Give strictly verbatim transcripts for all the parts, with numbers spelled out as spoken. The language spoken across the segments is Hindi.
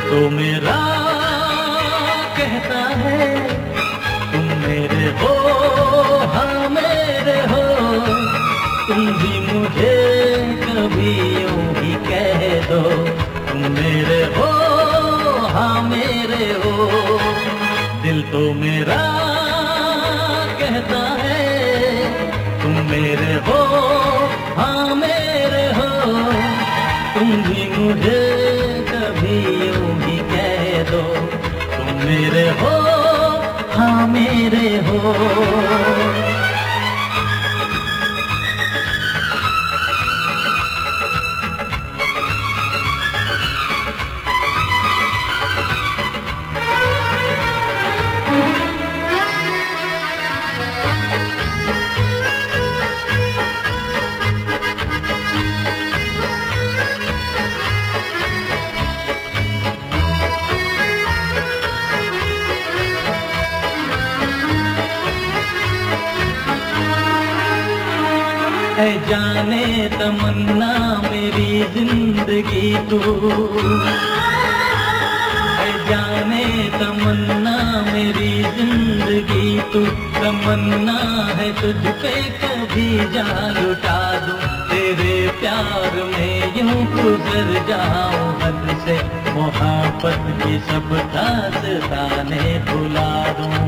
तो मेरा कहता है तुम मेरे हो, हाँ मेरे हो। तुम भी मुझे कभी यूं ही कह दो, तुम मेरे हो, हाँ मेरे हो। दिल तो मेरा कहता है तुम मेरे हो, हाँ मेरे हो। तुम भी मुझे कभी यूं ही कह दो, तुम मेरे हो, हाँ मेरे हो। है जाने तमन्ना मेरी जिंदगी तू, है जाने तमन्ना मेरी जिंदगी तू। तमन्ना है तुझ पे कभी जान लुटा दूं, तेरे प्यार में यूं गुजर जाऊं हद से। मोहब्बत की सब दास्तानें भुला दूं,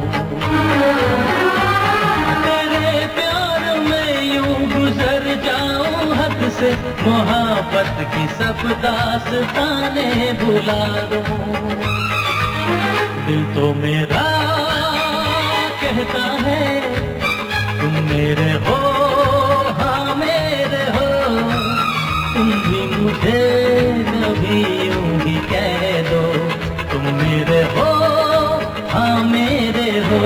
तेरे प्यार में यूं गुजर जाऊं हद से। मोहब्बत की सब दास्तानें भुला दूं। दिल तो मेरा कहता है तुम मेरे हो, हाँ मेरे हो। तुम भी मुझे कभी यूं ही कह दो, तुम मेरे हो, हाँ मेरे हो।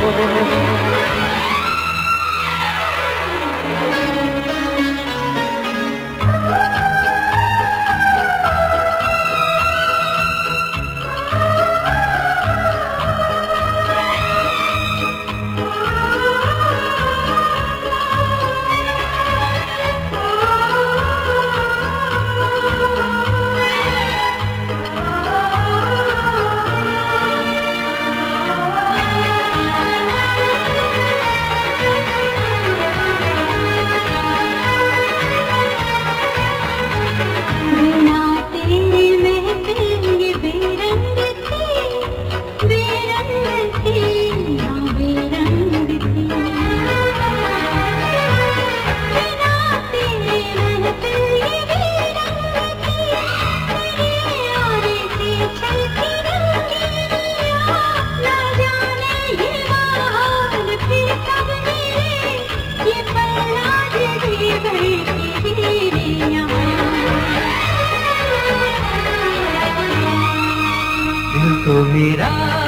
तो मेरा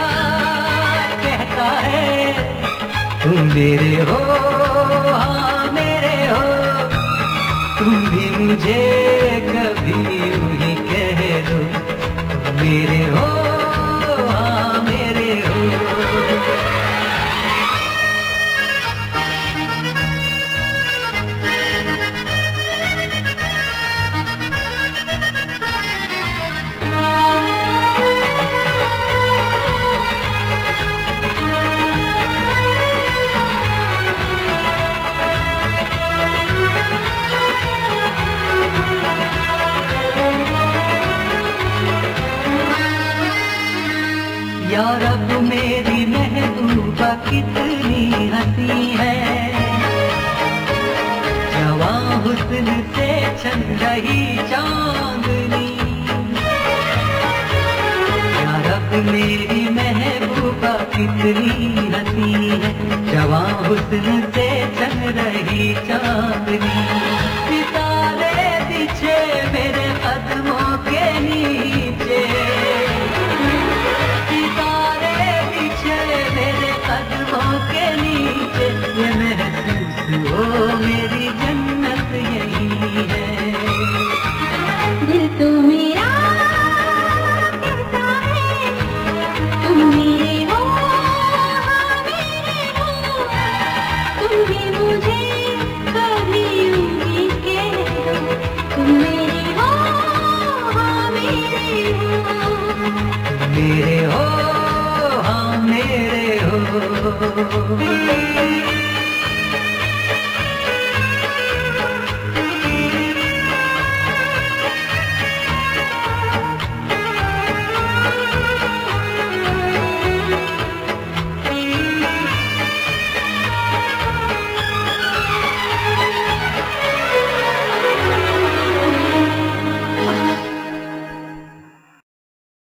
कहता है तुम मेरे हो, हाँ मेरे हो। तुम भी मुझे कभी यूं ही कह दो, तुम मेरे हो, हाँ मेरे हो। या रब मेरी महबूबा कितनी हंसी है, जवां हुस्न से छन रही चांदनी। या रब मेरी महबूबा कितनी हंसी है, जवां हुस्न से छन रही चांदनी।